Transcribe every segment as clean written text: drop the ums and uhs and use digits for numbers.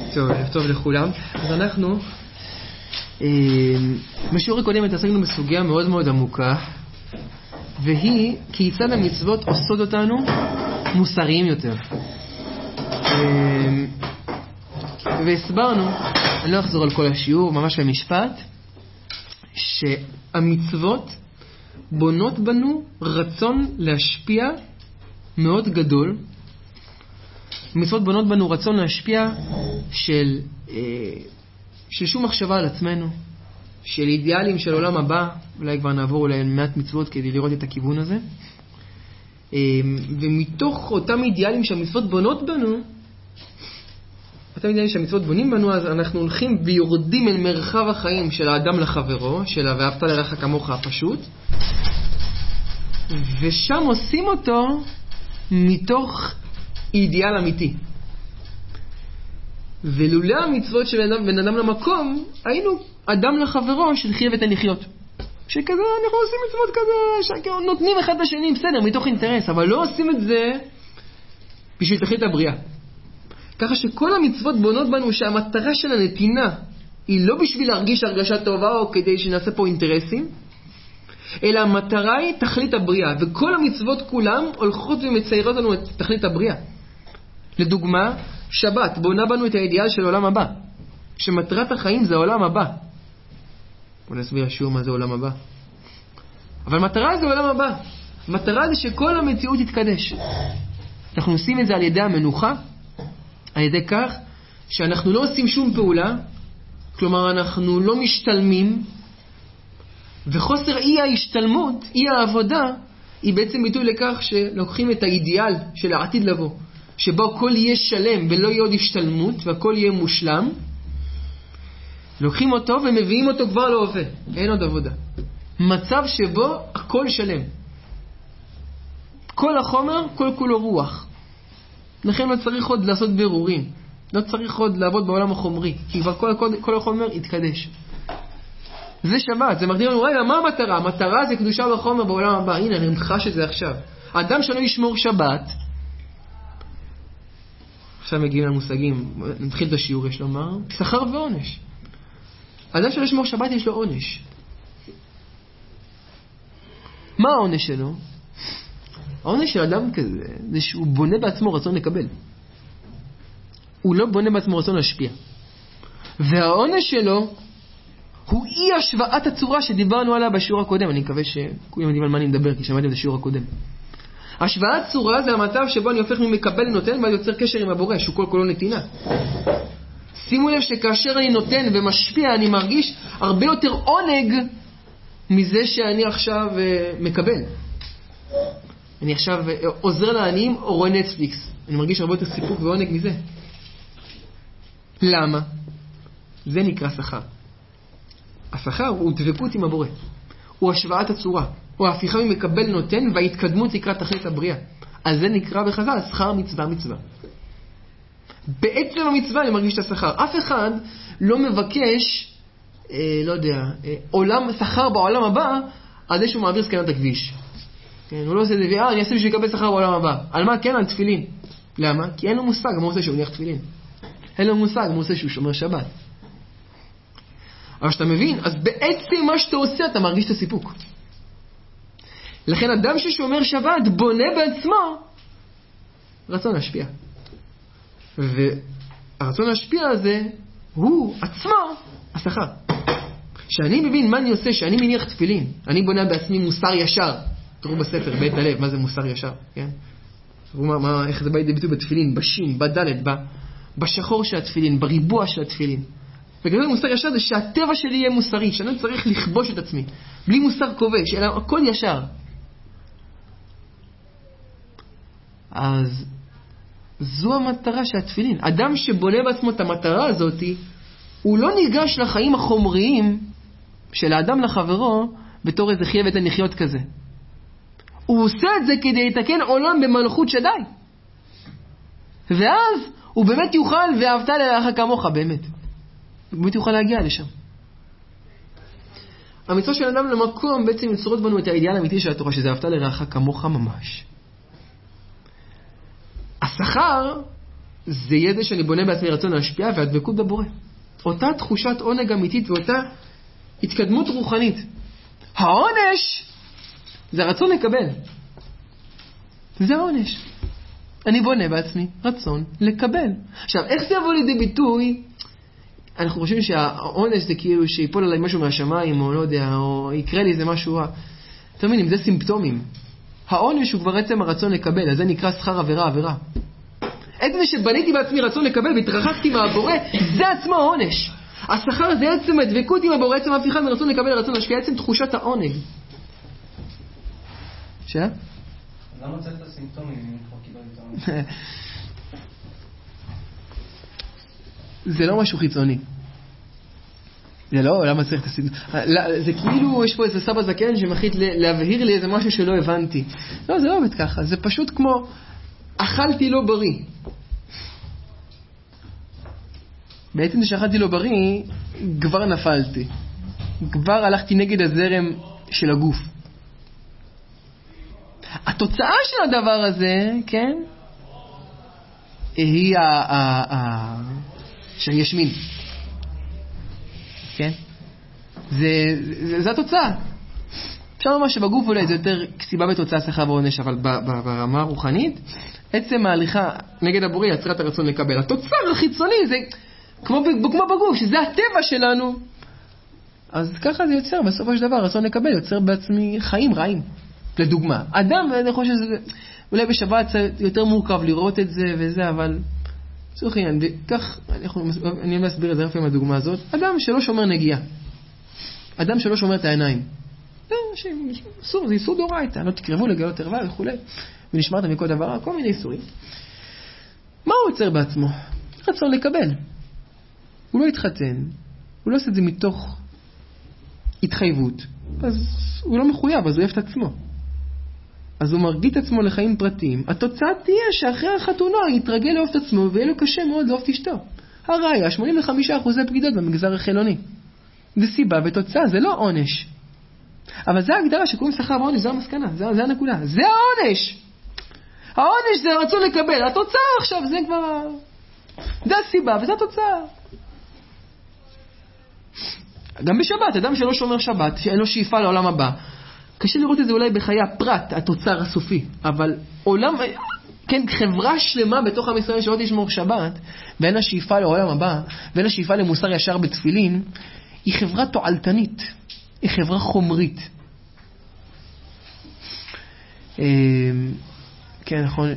טוב, ערב טוב לכולם. אז אנחנו בשיעור הקודם התעסקנו בסוגיה מאוד מאוד עמוקה, והיא כיצד המצוות עושות אותנו מוסריים יותר. והסברנו, אני לא אחזור על כל השיעור, ממש במשפט, שהמצוות בונות בנו רצון להשפיע מאוד גדול. מצוות בונות בנו רצון להשפיע של שום מחשבה על עצמנו, של אידיאלים של עולם הבא. אולי כבר נעבור אולי מעט מצוות כדי לראות את הכיוון הזה. ומתוך אותם אידיאלים שהמצוות בונות בנו, אותם אידיאלים שהמצוות בונים בנו, אז אנחנו הולכים ויורדים אל מרחב החיים של האדם לחברו, של ואהבת לרעך כמוך הפשוט, ושם עושים אותו מתוך אידיאל אמיתי. ולולא המצוות של בן אדם למקום, היינו אדם לחברו שתחיה ותן לחיות. שכזה אנחנו עושים מצוות כזה, נותנים אחד לשני, בסדר, מתוך אינטרס, אבל לא עושים את זה בשביל תכלית הבריאה. ככה שכל המצוות בונות בנו שהמטרה של הנתינה היא לא בשביל להרגיש הרגשה טובה או כדי שנעשה פה אינטרסים, אלא המטרה היא תכלית הבריאה, וכל המצוות כולם הולכות ומציירות לנו את תכלית הבריאה. לדוגמה, שבת בונה בנו את האידיאל של עולם הבא, שמטרת החיים זה העולם הבא. בוא נסביר שוב מה זה עולם הבא. אבל מטרה זה עולם הבא. מטרה זה שכל המציאות תתקדש. אנחנו עושים את זה על ידי המנוחה, על ידי כך שאנחנו לא עושים שום פעולה, כלומר אנחנו לא משתלמים, וחוסר אי ההשתלמות, אי העבודה, היא בעצם ביטוי לכך שלוקחים את האידיאל של העתיד לבוא, שבו הכל יהיה שלם ולא יהיה עוד השתלמות והכל יהיה מושלם, לוקחים אותו ומביאים אותו כבר להווה, אין עוד עבודה. מצב שבו הכל שלם. כל החומר, כל כולו רוח. לכן לא צריך עוד לעשות בירורים. לא צריך עוד לעבוד בעולם החומרי, כי כבר כל החומר יתקדש. זה שבת, זה מגדיר לנו, רגע, מה המטרה? המטרה זה קדושה בחומר בעולם הבא. הנה, אני מחש את זה עכשיו. האדם שלא ישמור שבת, עכשיו מגיעים למושגים, נתחיל את השיעור, יש לומר, שכר ועונש. האדם שלא ישמור שבת יש לו עונש. מה העונש שלו? העונש של אדם כזה, זה שהוא בונה בעצמו רצון לקבל. הוא לא בונה בעצמו רצון להשפיע. והעונש שלו הוא אי השוואת הצורה שדיברנו עליה בשיעור הקודם. אני מקווה שכולם יודעים על מה אני מדבר, כי שמעתם את השיעור הקודם. השוואת צורה זה המצב שבו אני הופך ממקבל לנותן, ואני יוצר קשר עם הבורא, שהוא כל כולו נתינה. שימו לב שכאשר אני נותן ומשפיע, אני מרגיש הרבה יותר עונג מזה שאני עכשיו מקבל. אני עכשיו עוזר לעניים או רואה נטפליקס. אני מרגיש הרבה יותר סיפוק ועונג מזה. למה? זה נקרא שכר. השכר הוא דבקות עם הבורא. הוא השוואת הצורה. הוא ההפיכה ממקבל נותן, וההתקדמות נקרא תכלית הבריאה. אז זה נקרא בחז"ל שכר מצווה מצווה. בעצם המצווה אני מרגיש את השכר. אף אחד לא מבקש, לא יודע, שכר בעולם הבא, על זה שהוא מעביר סקנת הכביש. כן, הוא לא עושה את זה, אני אעשה בשביל לקבל שכר בעולם הבא. על מה? כן, על תפילין. למה? כי אין לו מושג, מה הוא עושה שהוא מניח תפילין. אין לו מושג, מה הוא עושה שהוא שומר שבת. אבל שאתה מבין, אז בעצם מה שאתה עושה, אתה מרגיש את הסיפוק. לכן אדם ששומר שבת בונה בעצמו רצון להשפיע. והרצון להשפיע הזה הוא עצמו השכר. שאני מבין מה אני עושה, שאני מניח תפילין, אני בונה בעצמי מוסר ישר. תראו בספר, בית הלב, מה זה מוסר ישר, כן? תראו איך זה בא לידי ביטוי בתפילין, בשין, בדלת, בשחור של התפילין, בריבוע של התפילין. וכזה מוסר ישר זה שהטבע שלי יהיה מוסרי, שאני צריך לכבוש את עצמי, בלי מוסר כובש, אלא הכל ישר. אז זו המטרה של התפילין. אדם שבונה בעצמו את המטרה הזאת, הוא לא ניגש לחיים החומריים של האדם לחברו בתור איזה חיה ותן לחיות כזה. הוא עושה את זה כדי לתקן עולם במלכות שדי. ואז הוא באמת יוכל ואהבת לרעך כמוך, באמת. הוא באמת יוכל להגיע לשם. המצווה של אדם למקום בעצם יצרות בנו את האידיאל האמיתי של התורה, שזה אהבת לרעך כמוך ממש. השכר זה יהיה זה שאני בונה בעצמי רצון להשפיע והדבקות בבורא. אותה תחושת עונג אמיתית ואותה התקדמות רוחנית. העונש זה הרצון לקבל. זה העונש. אני בונה בעצמי רצון לקבל. עכשיו, איך זה יבוא לידי ביטוי? אנחנו חושבים שהעונש זה כאילו שיפול עליי משהו מהשמיים, או לא יודע, או יקרה לי איזה משהו. אתם מבינים, זה סימפטומים. העונש הוא כבר עצם הרצון לקבל, אז זה נקרא שכר עבירה. עצם שבניתי בעצמי רצון לקבל והתרחקתי מהבורא, זה עצמו העונש. השכר זה עצם הדבקות עם הבורא, עצם ההפיכה מרצון לקבל לרצון להשפיע, עצם תחושת העונג. למה צריך את הסימפטומים אם כבר קיבלת את העונג? זה לא משהו חיצוני. זה לא, למה צריך את הסימפטומים? זה כאילו, יש פה איזה סבא זקן שמחליט להבהיר לי איזה משהו שלא הבנתי. לא, זה לא עובד ככה. זה פשוט כמו, אכלתי לא בריא. בעצם שאכלתי לא בריא, כבר נפלתי. כבר הלכתי נגד הזרם של הגוף. התוצאה של הדבר הזה, כן, היא שאני אשמין. כן? זה התוצאה. אפשר לומר שבגוף אולי זה יותר כסיבה בתוצאה שכר ועונש, אבל ברמה הרוחנית, עצם ההליכה נגד הבורא יצרה את הרצון לקבל. התוצר החיצוני זה כמו בגוף, שזה הטבע שלנו. אז ככה זה יוצר, בסופו של דבר, רצון לקבל יוצר בעצמי חיים רעים. לדוגמה, אדם, אני חושב שזה, אולי בשבת יותר מורכב לראות את זה וזה, אבל צורך עניין, כך, אני מסביר את זה לפעמים הדוגמה הזאת, אדם שלא שומר נגיעה, אדם שלא שומר את העיניים, אסור, זה איסור דאורייתא, לא תקרבו לגלות ערווה וכו', ונשמרת מכל דבר, כל מיני איסורים. מה הוא יוצר בעצמו? רצון לקבל. הוא לא יתחתן, הוא לא עושה את זה מתוך התחייבות, אז הוא לא מחויב, אז הוא אוהב את עצמו. אז הוא מרגיש את עצמו לחיים פרטיים. התוצאה תהיה שאחרי החתונה יתרגל לאהוב את עצמו, ויהיה לו קשה מאוד לאהוב את אשתו. הראיה, 85% בגידות במגזר החילוני. זה סיבה ותוצאה, זה לא עונש. אבל זה ההגדרה שקוראים שכר ועונש, זה המסקנה, זה הנקודה. זה העונש. העונש זה הרצון לקבל. התוצאה עכשיו זה כבר... זה הסיבה וזה התוצאה. גם בשבת, אדם שלא שומר שבת, שאין לו שאיפה לעולם הבא, קשה לראות את זה אולי בחיי הפרט, התוצר הסופי, אבל עולם, כן, חברה שלמה בתוך עם ישראל שלא תשמור שבת, ואין לה שאיפה לעולם הבא, ואין לה שאיפה למוסר ישר בתפילין, היא חברה תועלתנית, היא חברה חומרית. כן, נכון,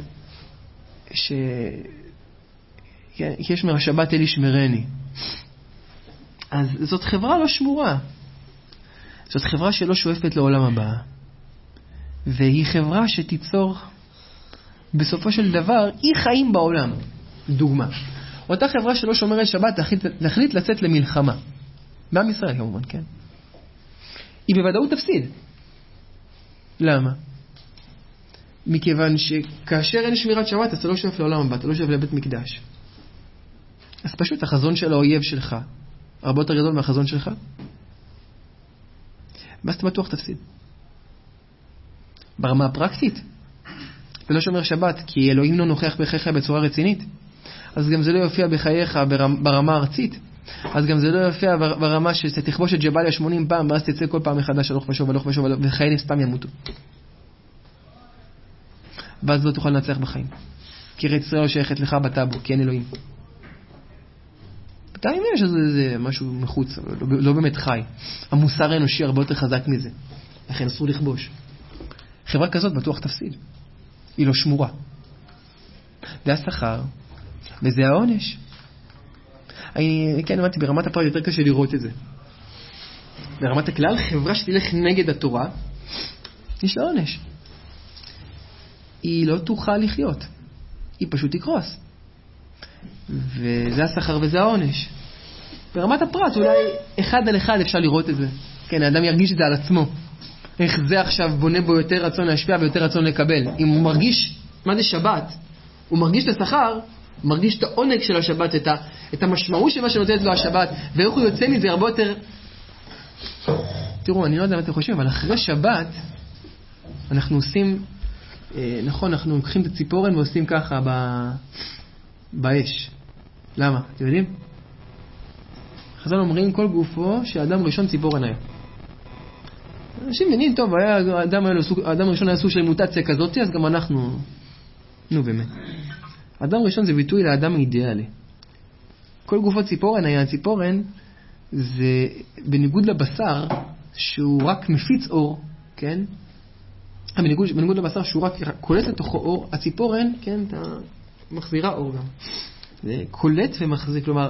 יש מהשבת אלי שמרני. אז זאת חברה לא שמורה. זאת חברה שלא שואפת לעולם הבא. והיא חברה שתיצור בסופו של דבר אי חיים בעולם. דוגמה. אותה חברה שלא שומרת שבת להחליט לצאת למלחמה. בעם ישראל כמובן, כן? היא בוודאות תפסיד. למה? מכיוון שכאשר אין שמירת שבת, אתה לא שואף לעולם הבא, אתה לא שואף לבית מקדש. אז פשוט החזון של האויב שלך הרבה יותר גדול מהחזון שלך, ואז אתה בטוח תפסיד. ברמה הפרקטית, ולא שומר שבת, כי אלוהים לא נוכח בחייך בצורה רצינית, אז גם זה לא יופיע בחייך ברמה הארצית, אז גם זה לא יופיע ברמה שתכבוש את ג'באליה 80 פעם, ואז תצא כל פעם מחדש הלוך ושוב, וחיילים סתם ימותו. ואז לא תוכל לנצח בחיים. כי ארץ ישראל לא שייכת לך בטאבו, כי אין אלוהים. אתה יודע שזה משהו מחוץ, לא באמת חי. המוסר האנושי הרבה יותר חזק מזה. לכן אסור לכבוש. חברה כזאת בטוח תפסיד. היא לא שמורה. זה השכר, וזה העונש. כן, אמרתי, ברמת הפרט יותר קשה לראות את זה. ברמת הכלל, חברה שתלך נגד התורה, יש לה עונש. היא לא תוכל לחיות. היא פשוט תקרוס. וזה השכר וזה העונש. ברמת הפרט, אולי אחד על אחד אפשר לראות את זה. כן, האדם ירגיש את זה על עצמו. איך זה עכשיו בונה בו יותר רצון להשפיע ויותר רצון לקבל. אם הוא מרגיש, מה זה שבת? הוא מרגיש את השכר, הוא מרגיש את העונג של השבת, את המשמעות של מה שנותנת לו השבת, ואיך הוא יוצא מזה הרבה יותר... תראו, אני לא יודע מה אתם חושבים, אבל אחרי שבת, אנחנו עושים... נכון, אנחנו לוקחים את הציפורן ועושים ככה באש. למה? אתם יודעים? חז"ל אומרים כל גופו שאדם ראשון ציפורן היה. אנשים מבינים, טוב, האדם הראשון היה סוג של מוטציה כזאת, אז גם אנחנו... נו באמת. האדם ראשון זה ביטוי לאדם אידיאלי. כל גופו ציפורן היה. ציפורן זה בניגוד לבשר שהוא רק מפיץ אור, כן? בניגוד לבשר שהוא רק קולט לתוכו אור, הציפורן, כן, אתה מחזירה אור גם. זה קולט ומחזיק, כלומר,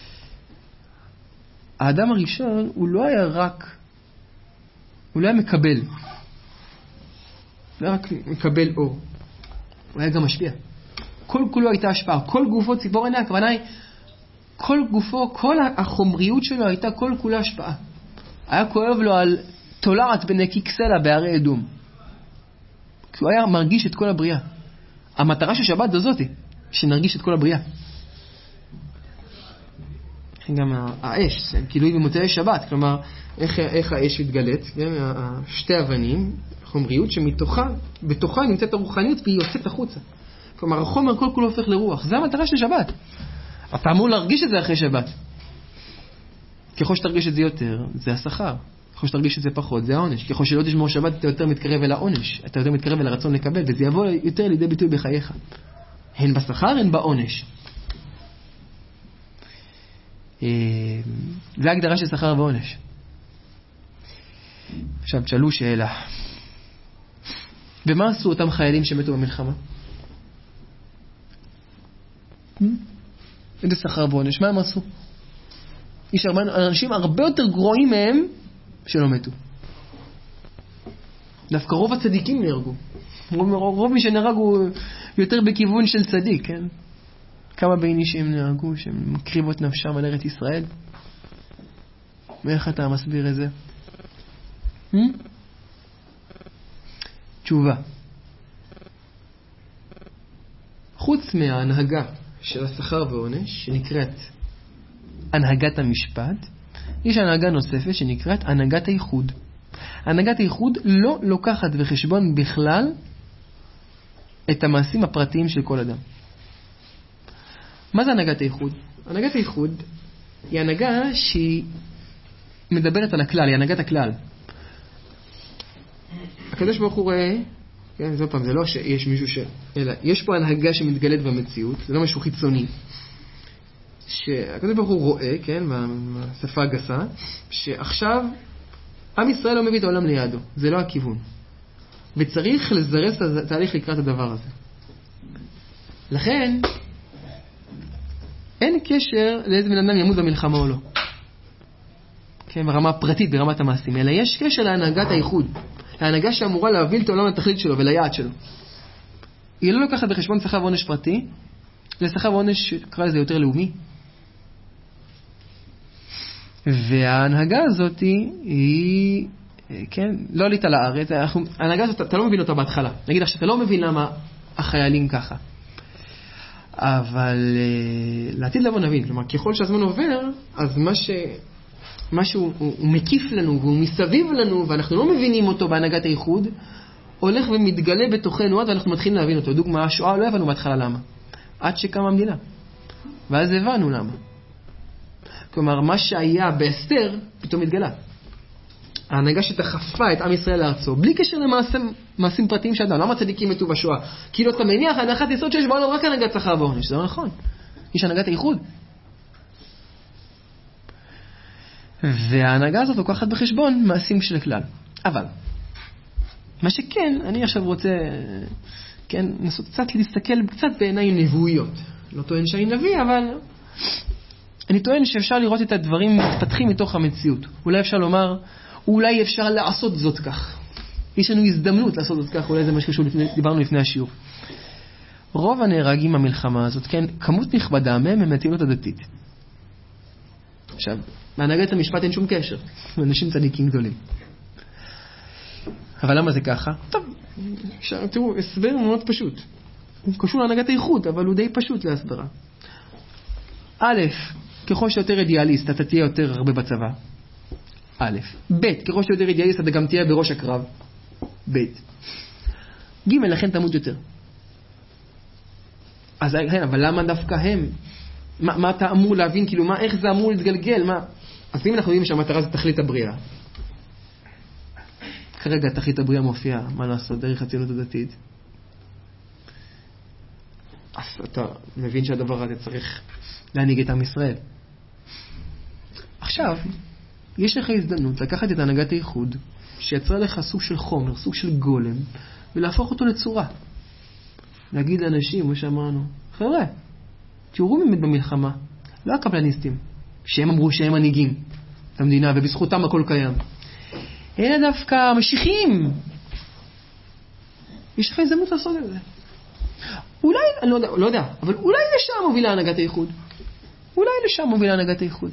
האדם הראשון הוא לא היה רק, הוא לא היה מקבל. הוא לא היה רק מקבל אור. הוא היה גם משפיע. כל כולו הייתה השפעה. כל גופו ציפורן היה, הכוונה היא, כל גופו, כל החומריות שלו הייתה כל כולה השפעה. היה כואב לו על תולעת בנקיק סלע בהרי אדום. כי הוא היה מרגיש את כל הבריאה. המטרה של שבת זו זאתי, שנרגיש את כל הבריאה. גם האש, כאילו במוצאי שבת, כלומר, איך האש מתגלית, שתי אבנים, חומריות בתוכה נמצאת הרוחניות והיא יוצאת החוצה. כלומר, החומר כל כולו הופך לרוח. זה המטרה של שבת. אתה אמור להרגיש את זה אחרי שבת. ככל שתרגיש את זה יותר, זה השכר. ככל שתרגיש את זה פחות, זה העונש. ככל שלא תשמור שבת, אתה יותר מתקרב אל העונש. אתה יותר מתקרב אל הרצון לקבל, וזה יבוא יותר לידי ביטוי בחייך. הן בשכר, הן בעונש. זה ההגדרה של שכר ועונש. עכשיו, תשאלו שאלה. ומה עשו אותם חיילים שמתו במלחמה? איזה שכר ועונש? מה הם עשו? יש אנשים הרבה יותר גרועים מהם שלא מתו. דווקא רוב הצדיקים נהרגו. רוב מי שנהרג הוא יותר בכיוון של צדיק, כן? כמה ביינישים נהרגו שהם מקריבות נפשם על ארץ ישראל? ואיך אתה מסביר את זה? תשובה. חוץ מההנהגה של השכר ועונש, שנקראת הנהגת המשפט, יש הנהגה נוספת שנקראת הנהגת הייחוד. הנהגת הייחוד לא לוקחת בחשבון בכלל את המעשים הפרטיים של כל אדם. מה זה הנהגת הייחוד? הנהגת הייחוד היא הנהגה שהיא מדברת על הכלל, היא הנהגת הכלל. הקדוש ברוך הוא רואה, כן, זאת פעם, זה לא שיש מישהו אלא יש פה הנהגה שמתגלית במציאות, זה לא משהו חיצוני. שהקדוש ברוך הוא רואה, כן, בשפה הגסה, שעכשיו עם ישראל לא מביא את העולם לידו, זה לא הכיוון. וצריך לזרז את התהליך לקראת הדבר הזה. לכן, אין קשר לאיזה בן אדם ימות במלחמה או לא. כן, ברמה הפרטית, ברמת המעשים, אלא יש קשר להנהגת הייחוד. להנהגה שאמורה להוביל את העולם לתכלית שלו וליעד שלו. היא לא לוקחת בחשבון שכר ועונש פרטי, לשכר ועונש שקרא לזה יותר לאומי. וההנהגה הזאת היא, כן, לא עלית לארץ, ההנהגה הזאת, אתה לא מבין אותה בהתחלה. נגיד לך שאתה לא מבין למה החיילים ככה. אבל לעתיד לבוא נבין, כלומר, ככל שהזמן עובר, אז משהו הוא מקיף לנו והוא מסביב לנו ואנחנו לא מבינים אותו בהנהגת הייחוד, הולך ומתגלה בתוכנו עד ואנחנו מתחילים להבין אותו. דוגמה, השואה לא הבנו בהתחלה למה. עד שקמה המדינה. ואז הבנו למה. כלומר, מה שהיה באסתר פתאום התגלה. ההנהגה שתחפה את עם ישראל לארצו, בלי קשר למעשים פרטיים של אדם. למה צדיקים מתו בשואה? כאילו אתה מניח הנחת יסוד שיש בעולם רק הנהגת שכר ועונש. זה לא נכון. יש הנהגת הייחוד. וההנהגה הזאת לוקחת בחשבון מעשים של הכלל. אבל, מה שכן, אני עכשיו רוצה, כן, לנסות קצת להסתכל קצת בעיניים נבואיות. לא טוען שאני נביא, אבל אני טוען שאפשר לראות את הדברים מתפתחים מתוך המציאות. אולי אפשר לומר, אולי אפשר לעשות זאת כך. יש לנו הזדמנות לעשות זאת כך, אולי זה מה שקשור דיברנו לפני השיעור. רוב הנהרגים במלחמה הזאת, כן, כמות נכבדה מהם הם מהציונות הדתית. עכשיו, מהנהגת המשפט אין שום קשר. אנשים צדיקים גדולים. אבל למה זה ככה? טוב, תראו, הסבר מאוד פשוט. הוא קשור להנהגת הייחוד, אבל הוא די פשוט להסברה. א', ככל שיותר אידיאליסט, אתה תהיה יותר הרבה בצבא. א', ב', ככל שיותר אידיאליסט, אתה גם תהיה בראש הקרב. ב', ג', לכן תמות יותר. אז כן, אבל למה דווקא הם? מה אתה אמור להבין? כאילו, איך זה אמור להתגלגל? אז אם אנחנו יודעים שהמטרה זה תכלית הבריאה, כרגע תכלית הבריאה מופיעה, מה לעשות, דרך הציונות הדתית. אז אתה מבין שהדבר הזה צריך להנהיג את עם ישראל. עכשיו, יש לך הזדמנות לקחת את הנהגת הייחוד, שיצרה לך סוג של חומר, סוג של גולם, ולהפוך אותו לצורה. להגיד לאנשים, מה שאמרנו, חבר'ה, תראו באמת במלחמה, לא הקבלניסטים, שהם אמרו שהם מנהיגים את המדינה, ובזכותם הכל קיים. אלא דווקא המשיחיים. יש לך הזדמנות לעשות את זה. אולי, אני לא יודע, אבל אולי לשם מובילה הנהגת הייחוד. אולי לשם מובילה הנהגת הייחוד.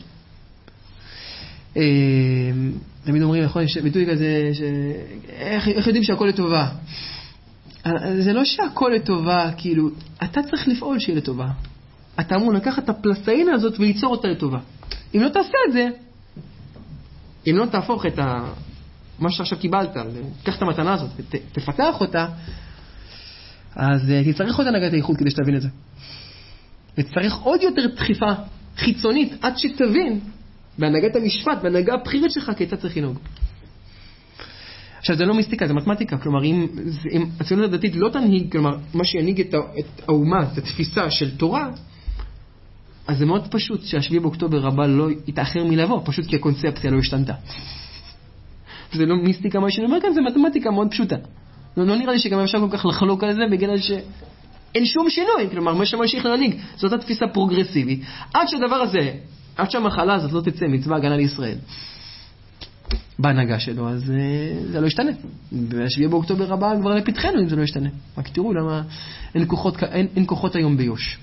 תמיד אומרים, נכון, יש ביטוי כזה, איך יודעים שהכל לטובה? זה לא שהכל לטובה, כאילו, אתה צריך לפעול שיהיה לטובה. אתה אמור לקחת את הפלסטאינה הזאת וליצור אותה לטובה. אם לא תעשה את זה, אם לא תהפוך את מה שעכשיו קיבלת, תקח את המתנה הזאת ותפתח אותה, אז תצטרך עוד הנהגת הייחוד כדי שתבין את זה. ותצטרך עוד יותר דחיפה חיצונית עד שתבין בהנהגת המשפט, בהנהגה הבחירית שלך, כיצד צריך לנהוג. עכשיו, זה לא מיסטיקה, זה מתמטיקה. כלומר, אם הציונות הדתית לא תנהיג, כלומר, מה שינהיג את האומה, את התפיסה של תורה, אז זה מאוד פשוט שהשביעי באוקטובר הבא לא יתאחר מלבוא, פשוט כי הקונספציה לא השתנתה. זה לא מיסטיקה מה שאני אומר כאן, זה מתמטיקה מאוד פשוטה. לא נראה לי שגם אפשר כל כך לחלוק על זה, בגלל שאין שום שינוי. כלומר, מה שממשיך להנהיג, זאת התפיסה פרוגרסיבית. עד שהדבר הזה, עד שהמחלה הזאת לא תצא מצבא הגנה לישראל, בהנהגה שלו, אז זה לא ישתנה. והשביעי באוקטובר הבא כבר לפתחנו אם זה לא ישתנה. רק תראו למה אין כוחות היום ביוש.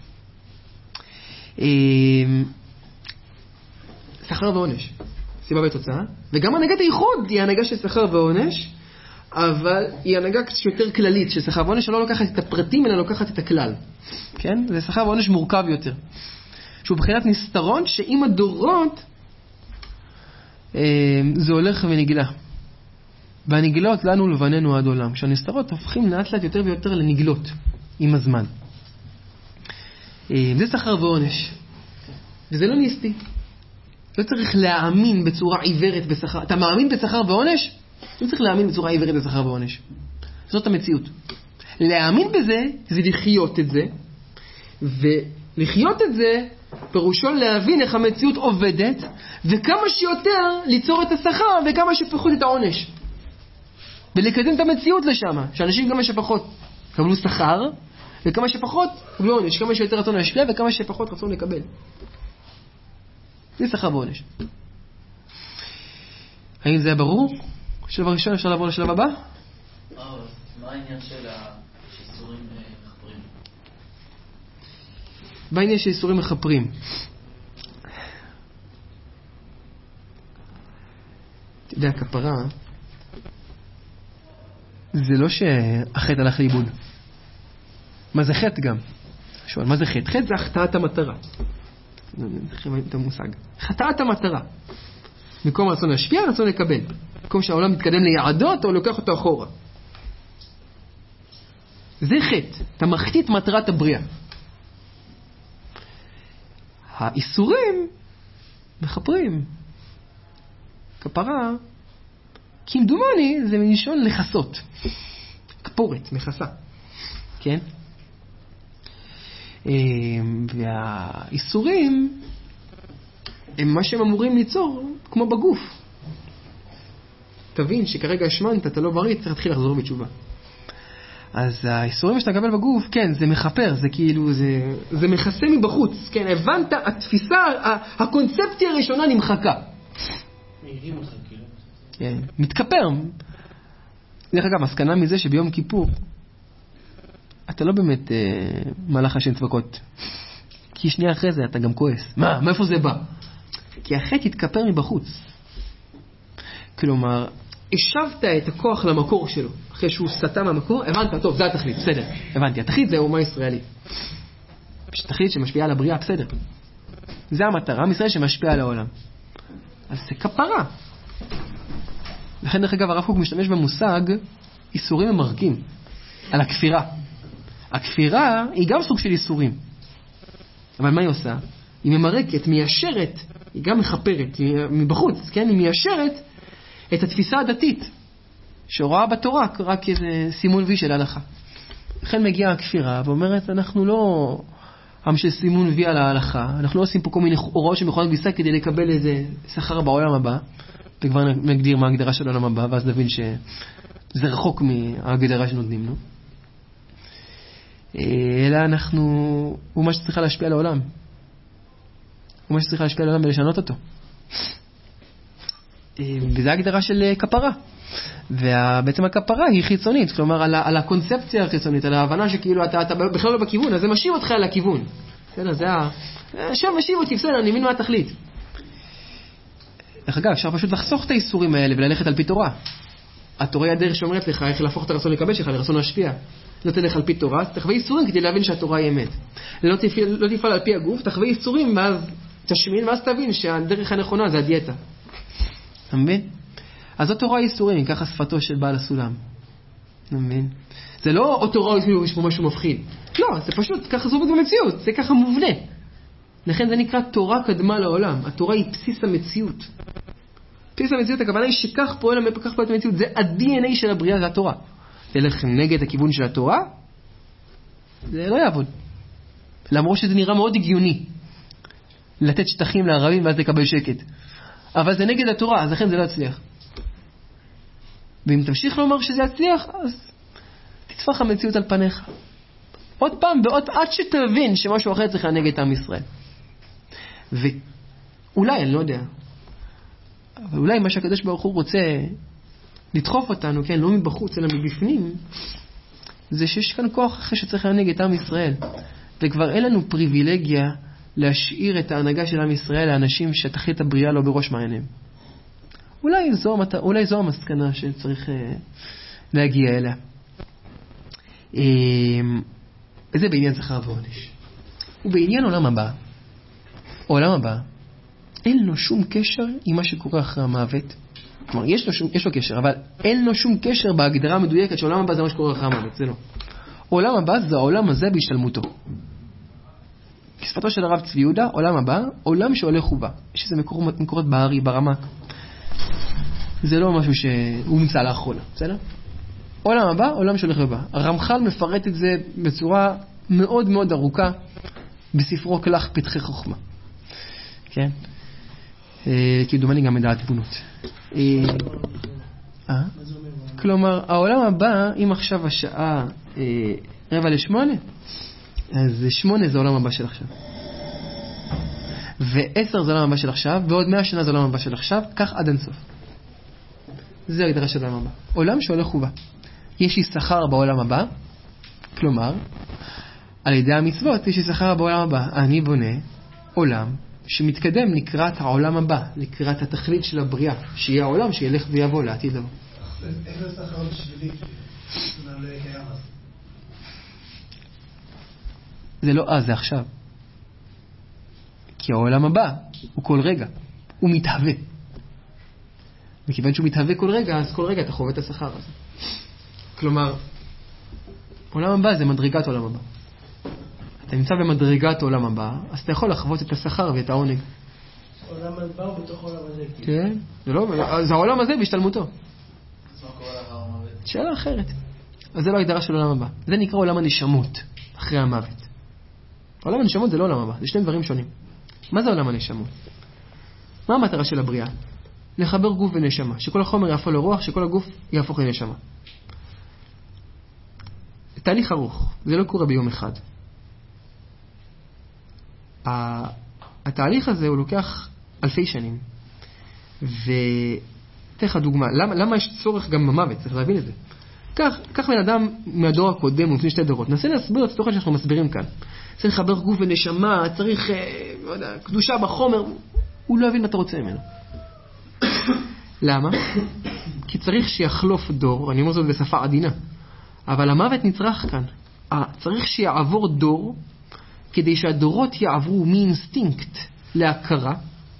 שכר ועונש. סיבה ותוצאה. וגם הנהגת הייחוד היא הנהגה של שכר ועונש, אבל היא הנהגה קצת יותר כללית, ששכר ועונש לא לוקחת את הפרטים, אלא לוקחת את הכלל. כן? זה שכר ועונש מורכב יותר. שהוא בחינת נסתרון, שעם הדורות זה הולך ונגלה. והנגלות לנו לבננו עד עולם. שהנסתרות הופכים לאט לאט יותר ויותר לנגלות עם הזמן. זה שכר ועונש. וזה לא ניסטי. לא צריך להאמין בצורה עיוורת בשכר. אתה מאמין בשכר ועונש? לא צריך להאמין בצורה עיוורת בשכר ועונש. זאת המציאות. להאמין בזה זה לחיות את זה. ולחיות את זה פירושו להבין איך המציאות עובדת, וכמה שיותר ליצור את השכר וכמה שפחות את העונש. ולקדם את המציאות לשם. שאנשים כמה שפחות קבלו שכר, וכמה שפחות קבלו עונש. כמה שיותר רצון להשפיע וכמה שפחות רצון לקבל. זה שכר ועונש. האם זה ברור? שלב הראשון אפשר לעבור לשלב הבא? מה העניין של איסורים מחפרים? מה העניין של איסורים מחפרים? אתה יודע, כפרה זה לא שהחטא הלך לאיבוד. מה זה חטא גם? שואל, מה זה חטא? חטא זה החטאת המטרה. צריכים את המושג. חטאת המטרה. במקום רצון להשפיע, רצון לקבל. במקום שהעולם מתקדם ליעדות, או לוקח אותו אחורה. זה חטא. אתה מחטיא את מטרת הבריאה. האיסורים מחפרים. כפרה, כמדומני, זה מלשון לחסות. כפורת, מחסה. כן? והאיסורים הם מה שהם אמורים ליצור כמו בגוף. תבין שכרגע השמנת, אתה לא בריא, צריך להתחיל לחזור בתשובה. אז האיסורים שאתה מקבל בגוף, כן, זה מחפר, זה כאילו, זה מכסה מבחוץ. כן, הבנת, התפיסה, הקונספציה הראשונה נמחקה. כן, מתכפר. דרך אגב, מסקנה מזה שביום כיפור אתה לא באמת מלאך השם צבקות. כי שנייה אחרי זה אתה גם כועס. מה? מאיפה זה בא? כי החטא יתכפר מבחוץ. כלומר, השבת את הכוח למקור שלו. אחרי שהוא סטה מהמקור, הבנת, טוב, זה התכלית, בסדר. הבנתי, התכלית זה אומה ישראלית. תכלית שמשפיעה על הבריאה, בסדר. זה המטרה, עם ישראל שמשפיע על העולם. אז זה כפרה. לכן דרך אגב הרב קוק משתמש במושג איסורים המרגים. על הכפירה. הכפירה היא גם סוג של איסורים. אבל מה היא עושה? היא ממרקת, מיישרת, היא גם מחפרת, מבחוץ, כן? היא מיישרת את התפיסה הדתית, שהוראה בתורה רק איזה סימון וי של הלכה. לכן מגיעה הכפירה ואומרת, אנחנו לא עם של סימון וי על ההלכה, אנחנו לא עושים פה כל מיני הוראות שמכונות גיסה כדי לקבל איזה שכר בעולם הבא, וכבר נגדיר מה ההגדרה של העולם הבא, ואז נבין שזה רחוק מההגדרה שנותנים לו. אלא הוא מה שצריכה להשפיע על העולם. הוא מה שצריכה להשפיע על העולם ולשנות אותו. וזה ההגדרה של כפרה. ובעצם הכפרה היא חיצונית, כלומר על הקונספציה החיצונית, על ההבנה שכאילו אתה בכלל לא בכיוון, אז זה משיב אותך על הכיוון. בסדר, זה עכשיו משיב אותי, בסדר, אני מבין מה התכלית. אגב, אפשר פשוט לחסוך את האיסורים האלה וללכת על פי תורה. התורה היא הדרך שאומרת לך איך להפוך את הרצון לקבל שלך לרצון להשפיע. לא תלך על פי תורה, תחווה איסורים כדי להבין שהתורה היא אמת. לא תפעל על פי הגוף, תחווה איסורים ואז תשמין, ואז תבין שהדרך הנכונה זה הדיאטה. אתה מבין? אז זו תורה איסורים, היא ככה שפתו של בעל הסולם. אתה מבין? זה לא תורה איסורים, יש פה משהו מפחיד. לא, זה פשוט, ככה זו במציאות, זה ככה מובנה. לכן זה נקרא תורה קדמה לעולם. התורה היא בסיס המציאות. בסיס המציאות, הכוונה היא שכך פועל המציאות, זה ה-DNA של הבריאה, זה התורה. תלך נגד הכיוון של התורה, זה לא יעבוד. למרות שזה נראה מאוד הגיוני. לתת שטחים לערבים ואז לקבל שקט. אבל זה נגד התורה, אז לכן זה לא יצליח. ואם תמשיך לומר שזה יצליח, אז תטפח המציאות על פניך. עוד פעם ועוד עד שתבין שמשהו אחר צריך לנגד עם ישראל. ואולי, אני לא יודע, אבל אולי מה שהקדוש ברוך הוא רוצה לדחוף אותנו, כן, לא מבחוץ אלא מבפנים, זה שיש כאן כוח אחר שצריך להנהיג את עם ישראל. וכבר אין לנו פריבילגיה להשאיר את ההנהגה של עם ישראל לאנשים שתכלית הבריאה לא בראש מעייניהם. אולי זו המסקנה שצריך להגיע אליה. וזה בעניין זכר ועונש. ובעניין עולם הבא, עולם הבא, אין לו שום קשר עם מה שקורה אחרי המוות. כלומר, יש לו קשר, אבל אין לו שום קשר בהגדרה המדויקת שעולם הבא זה מה שקורה אחרי המוות, זה לא. עולם הבא זה העולם הזה בהשתלמותו. כשפתו של הרב צבי יהודה, עולם הבא, עולם שהולך ובא. יש איזה מקורות בהרי, ברמק. זה לא משהו שהוא מצא לאחרונה, בסדר? עולם הבא, עולם שהולך ובא. הרמח"ל מפרט את זה בצורה מאוד מאוד ארוכה בספרו כלך פתחי חוכמה. כן? כי דומה לי גם מדעת תבונות. כלומר, העולם הבא, אם עכשיו השעה 7:45, אז 8 זה העולם הבא של עכשיו. ו10 זה העולם הבא של עכשיו, ועוד 100 שנה זה העולם הבא של עכשיו, כך עד אינסוף. זה ההגדרה של העולם הבא. עולם שהולך ובא. יש לי שכר בעולם הבא, כלומר, על ידי המצוות יש לי שכר בעולם הבא. אני בונה עולם שמתקדם לקראת העולם הבא, לקראת התכלית של הבריאה, שיהיה העולם שילך ויבוא לעתיד לבוא. איך זה שכר בשבילי? זה לא קיים אז. זה לא זה עכשיו. כי העולם הבא הוא כל רגע. הוא מתהווה. וכיוון שהוא מתהווה כל רגע, אז כל רגע אתה חווה את השכר הזה. כלומר, עולם הבא זה מדרגת עולם הבא. אתה נמצא במדרגת עולם הבא, אז אתה יכול לחוות את השכר ואת העונג. עולם הבא הוא בתוך עולם הזה. כן, זה העולם הזה בהשתלמותו. אז מה קורה לאחר המוות? שאלה אחרת. אז זה לא ההגדרה של עולם הבא. זה נקרא עולם הנשמות, אחרי המוות. עולם הנשמות זה לא עולם הבא, זה שני דברים שונים. מה זה עולם הנשמות? מה המטרה של הבריאה? לחבר גוף ונשמה, שכל החומר יהפוך לרוח, שכל הגוף יהפוך לנשמה. תהליך ארוך, זה לא קורה ביום אחד. התהליך הזה הוא לוקח אלפי שנים. ותך הדוגמה, למה יש צורך גם במוות? צריך להבין את זה. כך בן אדם מהדור הקודם, הוא לפני 2 דורות. ננסה להסביר את התוכן שאנחנו מסבירים כאן. צריך לחבר גוף ונשמה, צריך לא יודע, קדושה בחומר. הוא לא יבין מה אתה רוצה ממנו. למה? כי צריך שיחלוף דור, אני אומר זאת בשפה עדינה, אבל המוות נצרך כאן. צריך שיעבור דור, כדי שהדורות יעברו מאינסטינקט להכרה,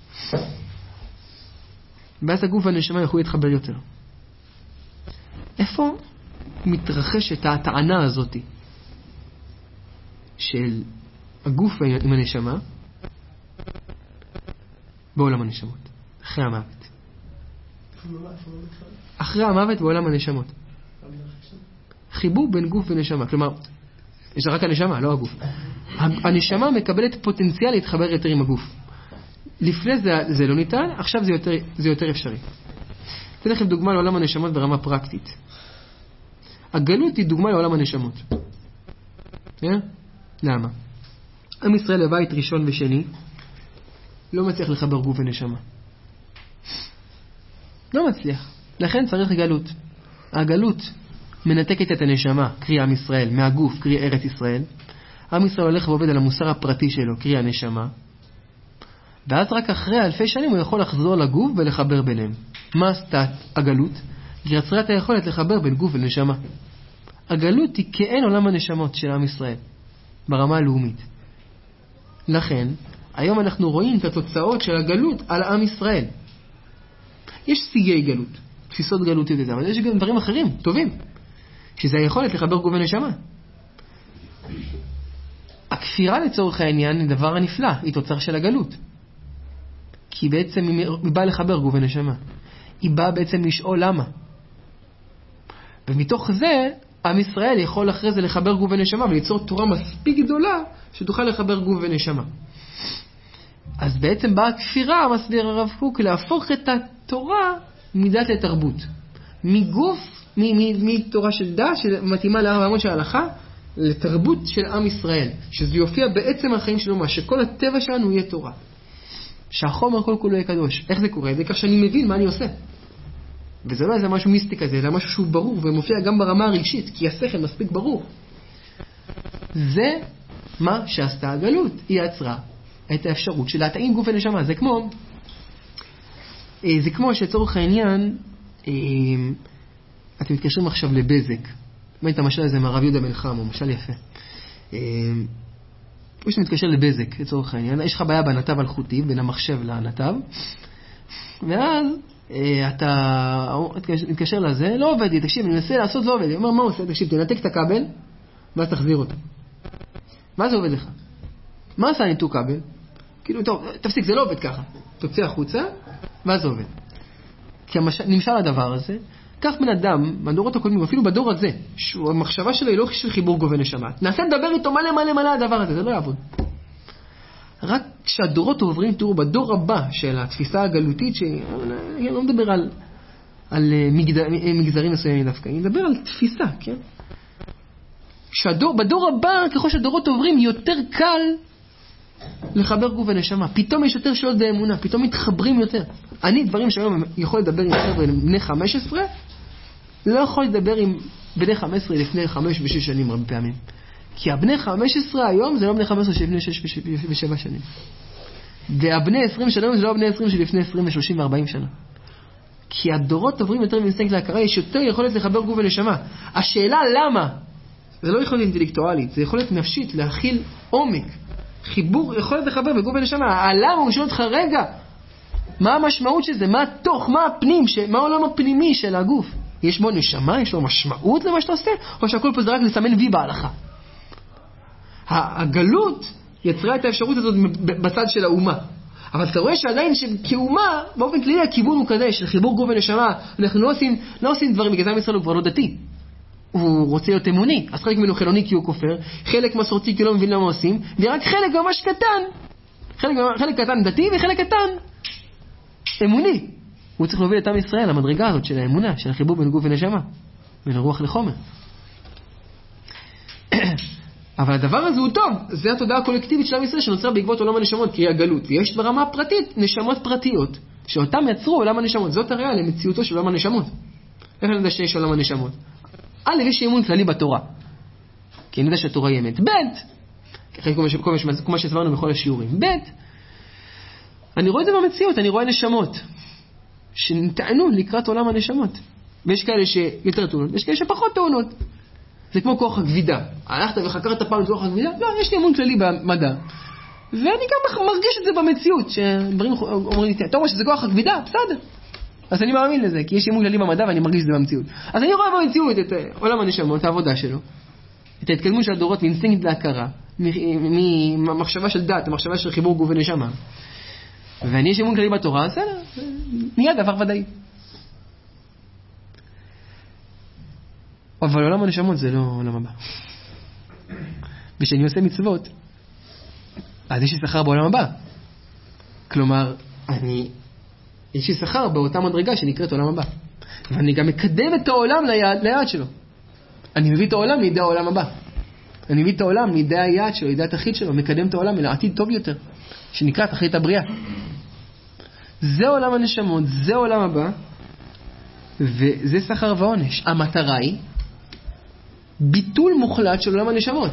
ואז הגוף והנשמה יוכלו להתחבר יותר. איפה מתרחשת הטענה הזאת של הגוף עם הנשמה בעולם הנשמות, אחרי המוות. אחרי המוות בעולם הנשמות. חיבור בין גוף ונשמה. כלומר, יש רק הנשמה, לא הגוף. הנשמה מקבלת פוטנציאל להתחבר יותר עם הגוף. לפני זה לא ניתן, עכשיו זה יותר אפשרי. אתן לכם דוגמה לעולם הנשמות ברמה פרקטית. הגלות היא דוגמה לעולם הנשמות. למה? עם ישראל בבית ראשון ושני לא מצליח לחבר גוף ונשמה. לא מצליח. לכן צריך גלות. הגלות מנתקת את הנשמה, קרי עם ישראל, מהגוף, קרי ארץ ישראל. עם ישראל הולך ועובד על המוסר הפרטי שלו, קרי הנשמה. ואז רק אחרי אלפי שנים הוא יכול לחזור לגוף ולחבר ביניהם. מה עשתה הגלות? היא יצרה את היכולת לחבר בין גוף ונשמה. הגלות היא כאין עולם הנשמות של עם ישראל, ברמה הלאומית. לכן, היום אנחנו רואים את התוצאות של הגלות על עם ישראל. יש סייגי גלות, תפיסות גלותיות וזה, אבל יש גם דברים אחרים, טובים, שזה היכולת לחבר גוף ונשמה. הכפירה לצורך העניין היא דבר הנפלא, היא תוצר של הגלות. כי בעצם היא באה לחבר גוף ונשמה. היא באה בעצם לשאול למה. ומתוך זה, עם ישראל יכול אחרי זה לחבר גוף ונשמה, וליצור תורה מספיק גדולה, שתוכל לחבר גוף ונשמה. אז בעצם באה הכפירה, מסביר הרב קוק, להפוך את התורה מדת לתרבות. מגוף, מתורה של דת, שמתאימה להרמות של ההלכה, לתרבות של עם ישראל. שזה יופיע בעצם החיים שלנו, מה שכל הטבע שלנו יהיה תורה. שהחומר כל כולו יהיה קדוש. איך זה קורה? זה כך שאני מבין מה אני עושה. וזה לא איזה משהו מיסטי כזה, זה משהו שהוא ברור ומופיע גם ברמה הרגשית, כי השכל מספיק ברור. זה מה שעשתה הגלות. היא יצרה את האפשרות של להתאים גוף ונשמה. זה כמו שצורך העניין, אתם מתקשרים עכשיו לבזק. מה את המשל הזה מהרב יהודה בן חמו, משל יפה. או שאתה מתקשר לבזק, לצורך העניין, יש לך בעיה בנתב אלחוטי, בין המחשב לנתב, ואז אתה מתקשר לזה, לא עובד לי, תקשיב, אני מנסה לעשות, לא עובד לי. הוא אומר, מה עושה? תקשיב, תנתק את הכבל, ואז תחזיר אותו. מה זה עובד לך? מה עשה ניתוק כבל? כאילו, טוב, תפסיק, זה לא עובד ככה. תוציא החוצה, ואז זה עובד. כי נמשל הדבר הזה, כך בן אדם, בדורות הקודמים, אפילו בדור הזה, המחשבה שלו היא לא של חיבור גוף ונשמה. נעשה לדבר איתו מלא הדבר הזה, זה לא יעבוד. רק כשהדורות עוברים, תראו, בדור הבא של התפיסה הגלותית, אני לא מדבר על מגזרים מסוימים דווקא, אני מדבר על תפיסה, כן? בדור הבא, ככל שהדורות עוברים, יותר קל לחבר גוף ונשמה. פתאום יש יותר שאלות באמונה, פתאום מתחברים יותר. אני, דברים שהיום יכול לדבר עם חבר'ה בני 15, לא יכול לדבר עם בני 15 לפני 5 ו6 שנים הרבה פעמים. כי הבני 15 היום זה לא בני 15 שלפני 6 ו7 שנים. והבני 20 שנים זה לא בני 20 שלפני 20 ו30 ו40 שנה. כי הדורות עוברים יותר מאינסטינקט להכרה, יש יותר יכולת לחבר גוף ונשמה. השאלה למה? זה לא יכולת אינטלקטואלית, זה יכולת נפשית, להכיל עומק. חיבור, יכולת לחבר בגוף ונשמה. הלמה הוא שואל אותך, רגע, מה המשמעות של זה? מה התוך, מה הפנים, מה העולם הפנימי של הגוף? יש בו נשמה, יש לו משמעות למה שאתה עושה? או שהכל פה זה רק לסמן וי בהלכה? הגלות יצרה את האפשרות הזאת בצד של האומה. אבל אתה רואה שעדיין כאומה, באופן כללי הכיוון הוא כזה, של חיבור גוף ונשמה. אנחנו לא עושים דברים, בגלל זה עם ישראל הוא כבר לא דתי. הוא רוצה להיות אמוני, אז חלק ממנו חילוני כי הוא כופר, חלק מסורתי כי לא מבין למה עושים, ורק חלק ממש קטן, חלק קטן דתי וחלק קטן אמוני. הוא צריך להוביל את עם ישראל למדרגה הזאת של האמונה, של החיבור בין גוף ונשמה, בין הרוח לחומר. אבל הדבר הזה הוא טוב, זה התודעה הקולקטיבית של עם ישראל שנוצרה בעקבות עולם הנשמות, כי היא הגלות, ויש ברמה הפרטית נשמות פרטיות, שאותם יצרו עולם הנשמות. זאת הראיה למציאותו של עולם הנשמות. איך אני יודע שיש עולם הנשמות? א', יש אמון כללי בתורה, כי אני יודע שהתורה היא אמת. ב', כמו שסברנו בכל השיעורים. ב', אני רואה את זה במציאות, אני רואה נשמות שנטענו לקראת עולם הנשמות. ויש כאלה שיותר טעונות, ויש כאלה שפחות טעונות. זה כמו כוח הגבידה. הלכת וחקרת פעם את כוח הגבידה? לא, יש לי אמון כללי במדע. ואני גם מרגיש את זה במציאות, שדברים אומרים לי, טוב, שזה כוח הגבידה, בסדר. אז אני מאמין לזה, כי יש אמון כללי במדע ואני מרגיש את זה במציאות. אז אני רואה במציאות את עולם הנשמות, את העבודה שלו, את ההתקדמות של הדורות מאינסטינקט להכרה, ממחשבה של דת, מחשבה של חיבור גוף ונשמה. ואני יש אמון כללי בתורה, בסדר, נהיה דבר ודאי. אבל עולם הנשמות זה לא עולם הבא. כשאני עושה מצוות, אז יש לי שכר בעולם הבא. כלומר, יש לי שכר באותה מדרגה שנקראת עולם הבא. ואני גם מקדם את העולם ליעד שלו. אני מביא את העולם לידי העולם הבא. אני מביא את העולם לידי היעד שלו, לידי התכלית שלו, מקדם את העולם לעתיד טוב יותר, שנקרא תכלית הבריאה. זה עולם הנשמות, זה עולם הבא, וזה שכר ועונש. המטרה היא ביטול מוחלט של עולם הנשמות.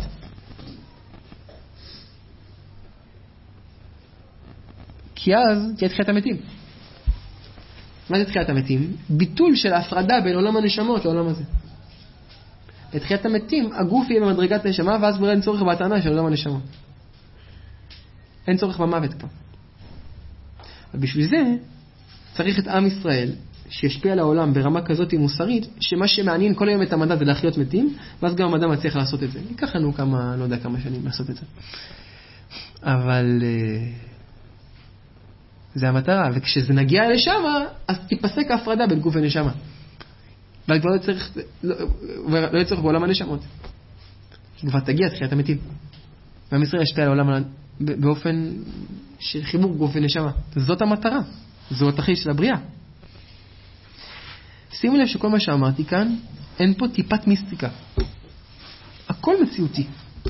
כי אז תהיה תחיית המתים. מה זה תחיית המתים? ביטול של ההפרדה בין עולם הנשמות לעולם הזה. לתחיית המתים, הגוף יהיה במדרגת נשמה, ואז כבר אין צורך בהטענה של עולם הנשמות. אין צורך במוות כבר. ובשביל זה צריך את עם ישראל שישפיע על העולם ברמה כזאת מוסרית, שמה שמעניין כל היום את המדע זה להחיות מתים, ואז גם המדע מצליח לעשות את זה. ייקח לנו לא יודע כמה שנים לעשות את זה. אבל זה המטרה, וכשזה נגיע לשם, אז תיפסק ההפרדה בין גוף ונשמה. אבל כבר לא יצטרך בעולם הנשמות. כבר תגיע תחיית המתים. ועם ישראל ישפיע על העולם באופן של חיבור גוף ונשמה. זאת המטרה. זו התכלית של הבריאה. שימו לב שכל מה שאמרתי כאן, אין פה טיפת מיסטיקה. הכל מציאותי.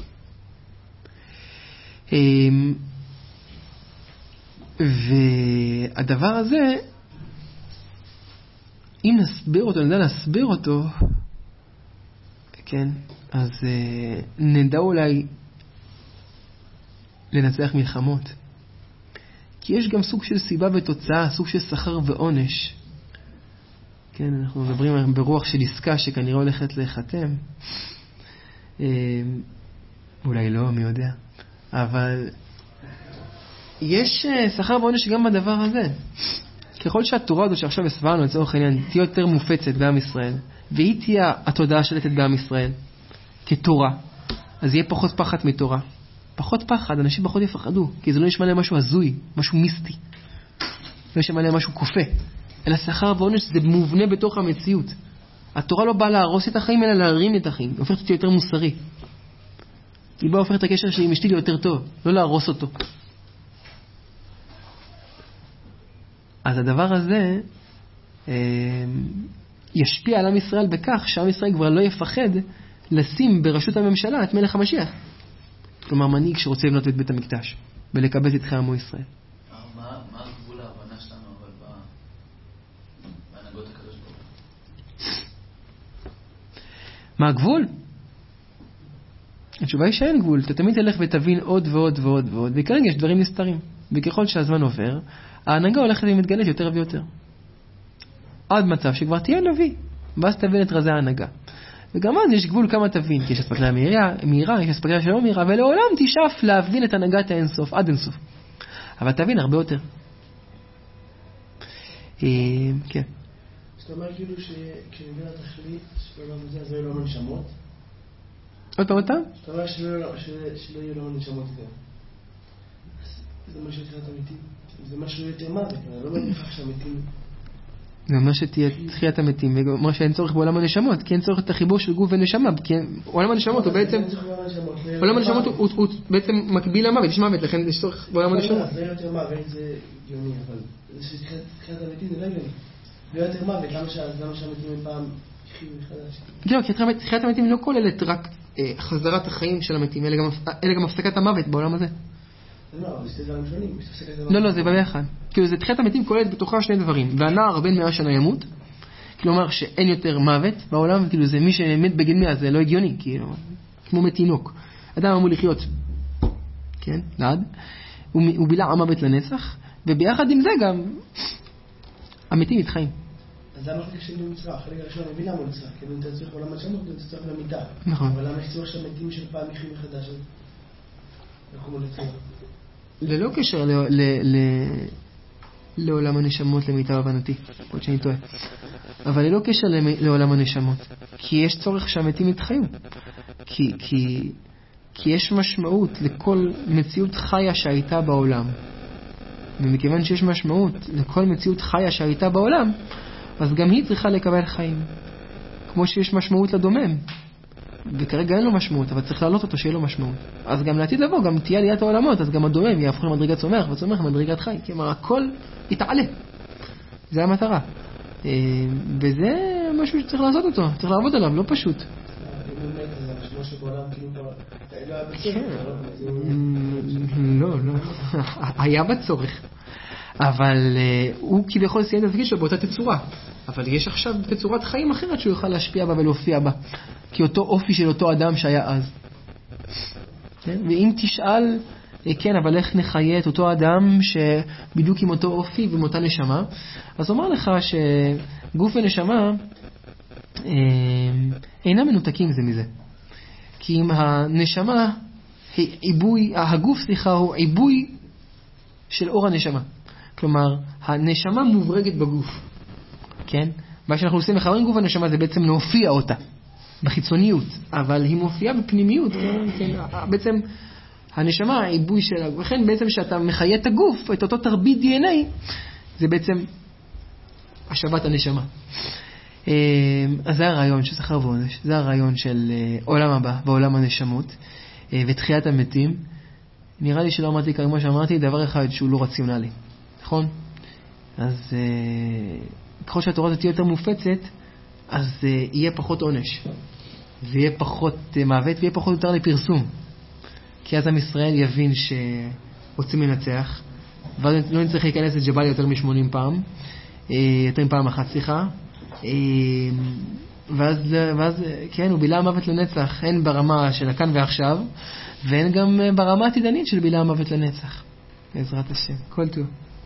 והדבר הזה, אם נסביר אותו, נדע להסביר אותו, כן, אז נדע אולי לנצח מלחמות. כי יש גם סוג של סיבה ותוצאה, סוג של שכר ועונש. כן, אנחנו מדברים ברוח של עסקה שכנראה הולכת להיחתם. אולי לא, מי יודע. אבל יש שכר ועונש גם בדבר הזה. ככל שהתורה הזו שעכשיו הסברנו לצורך העניין תהיה יותר מופצת בעם ישראל, והיא תהיה התודעה שלטת בעם ישראל כתורה, אז יהיה פחות פחד מתורה. פחות פחד, אנשים פחות יפחדו, כי זה לא נשמע להם משהו הזוי, משהו מיסטי. לא נשמע להם משהו קופה. אלא שכר ועונש זה מובנה בתוך המציאות. התורה לא באה להרוס את החיים, אלא להרים את החיים. היא הופכת אותי יותר מוסרי. היא באה הופכת את הקשר שלי עם אשתי ליותר טוב, לא להרוס אותו. אז הדבר הזה ישפיע על עם ישראל בכך שעם ישראל כבר לא יפחד לשים בראשות הממשלה את מלך המשיח. כלומר מנהיג שרוצה לבנות את בית המקדש ולקבץ את עמו ישראל. מה הגבול ההבנה שלנו אבל בהנהגות הקדוש ברוך הוא? מה הגבול? התשובה היא שאין גבול. אתה תמיד תלך ותבין עוד ועוד ועוד ועוד, וכרגע יש דברים נסתרים. וככל שהזמן עובר, ההנהגה הולכת ומתגלית יותר ויותר. עד מצב שכבר תהיה נביא, ואז תבין את רזי ההנהגה. וגם אז יש גבול כמה תבין, כי יש אספקליה מהירה, יש אספקליה שלא מהירה, ולעולם תשאף להבין את הנהגת האינסוף, עד אינסוף. אבל תבין הרבה יותר. כן. זאת אומרת כאילו שכנבין התכלית של עולם הזה, אז לא יהיו לו נשמות? עוד פעם אותה? זאת אומרת שלא יהיו לו נשמות יותר. זה משהו תחיית המתים. זה משהו יותר מוות, לא מניח שהמתים... זה אומר שתהיה תחיית המתים, ואומר שאין צורך בעולם הנשמות, כי אין צורך את החיבור של גוף ונשמה, כי עולם הנשמות הוא בעצם... עולם הנשמות הוא בעצם מקביל למוות, יש מוות, לכן יש צורך בעולם הנשמות. זה יותר מוות, זה הגיוני, אבל זה שתחיית המתים זה לא הגיוני. זה יותר מוות, למה שהמתים הם פעם יחיו מחדש? לא, כי תחיית המתים לא כוללת רק חזרת החיים של המתים, אלא גם הפסקת המוות בעולם הזה. לא, זה דברים שונים. לא, זה ביחד. כאילו, זה תחיית המתים כוללת בתוכה שני דברים. והנער בן 100 שנה ימות, כלומר שאין יותר מוות בעולם, כאילו זה מי שמת בגיל 100, זה לא הגיוני, כאילו, כמו מתינוק. אדם אמור לחיות, כן, לעד, הוא בילה המוות לנצח, וביחד עם זה גם המתים מתחיים. אז למה חלק שני הוא נצרך? חלק הראשון מבין למה הוא נצרך, כי אם אתה צריך עולם הנשמות, אתה צריך למיטה. נכון. אבל למה יש צורך שהמתים של פעם יחיו מחדש? אנחנו מולצים. ללא קשר לעולם הנשמות למיטב הבנתי, עוד שאני טועה. אבל ללא קשר לעולם הנשמות. כי יש צורך שהמתים יתחיו. כי כי יש משמעות לכל מציאות חיה שהייתה בעולם. ומכיוון שיש משמעות לכל מציאות חיה שהייתה בעולם, אז גם היא צריכה לקבל חיים. כמו שיש משמעות לדומם. וכרגע אין לו משמעות, אבל צריך להעלות אותו שיהיה לו משמעות. אז גם לעתיד לבוא, גם תהיה עליית העולמות, אז גם הדומם יהפכו למדרגת צומח, וצומח למדרגת חי. כלומר, הכל יתעלה. זה המטרה. וזה משהו שצריך לעשות אותו, צריך לעבוד עליו, לא פשוט. לא, היה בצורך. אבל הוא כביכול סיים את התפקיד שלו באותה תצורה. אבל יש עכשיו תצורת חיים אחרת שהוא יוכל להשפיע בה ולהופיע בה. כי אותו אופי של אותו אדם שהיה אז. ואם תשאל, כן, אבל איך נחיה את אותו אדם שבדיוק עם אותו אופי ועם אותה נשמה, אז אומר לך שגוף ונשמה אינם מנותקים זה מזה. כי אם הנשמה, הגוף הוא עיבוי של אור הנשמה. כלומר, הנשמה מוברגת בגוף. כן? מה שאנחנו עושים מחברים גוף הנשמה זה בעצם להופיע אותה בחיצוניות, אבל היא מופיעה בפנימיות. כן? בעצם הנשמה, העיבוי שלה, וכן בעצם שאתה מחיה את הגוף, את אותו תרבית DNA, זה בעצם השבת הנשמה. אז זה הרעיון של שכר ועונש, זה הרעיון של עולם הבא ועולם הנשמות ותחיית המתים. נראה לי שלא אמרתי כמו שאמרתי, דבר אחד שהוא לא רציונלי, נכון? אז ככל שהתורה הזאת תהיה יותר מופצת, אז יהיה פחות עונש, ויהיה פחות מוות, ויהיה פחות יותר לפרסום. כי אז עם ישראל יבין שרוצים לנצח, ואז לא נצטרך להיכנס לג'בל יותר מ-80 פעם, יותר מפעם אחת, סליחה. ואז כן, הוא בילה המוות לנצח, הן ברמה של הכאן ועכשיו, והן גם ברמה העתידנית של בילה המוות לנצח. בעזרת השם. כל טוב.